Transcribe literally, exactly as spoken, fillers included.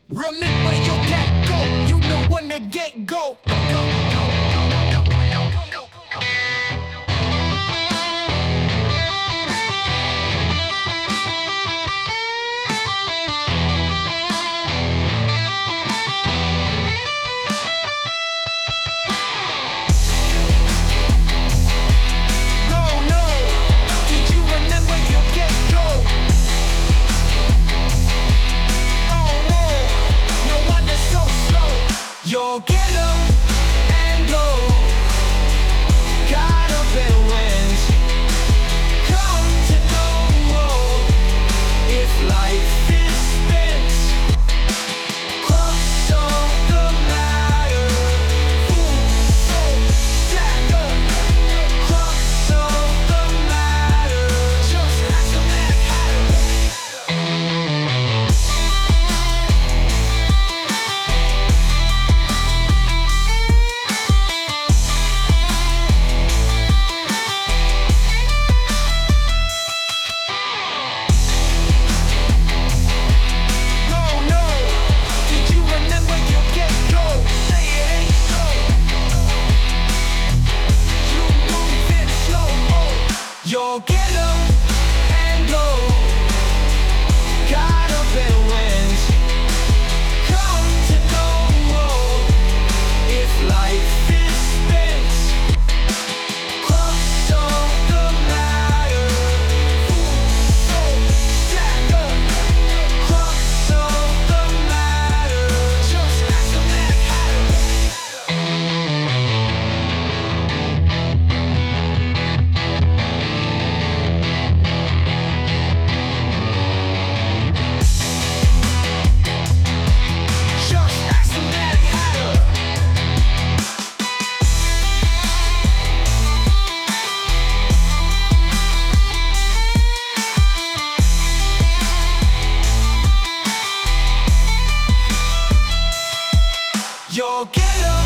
Remember your cat go, you know when the gate go. Go, go, go, go, go, go, go, go, go. No, no, did you remember your gate go? Oh no, no wonder so slow. You'll get 'em and go. Got up and went. Come to know if life is spent. Cross on the ladder. Ooh, so dagger. Cross on the ladder. Just ask a Mad Hatter. No, no, did you remember your gate go? Say it ain't so. You move in slow-mo. You'll get 'em and go. Got up and went. Come to know if life is spent. Cross on the ladder. Ooh, so dagger. Cross on the ladder. Just ask a Mad Hatter. Just ask a Mad Hatter. You'll get 'em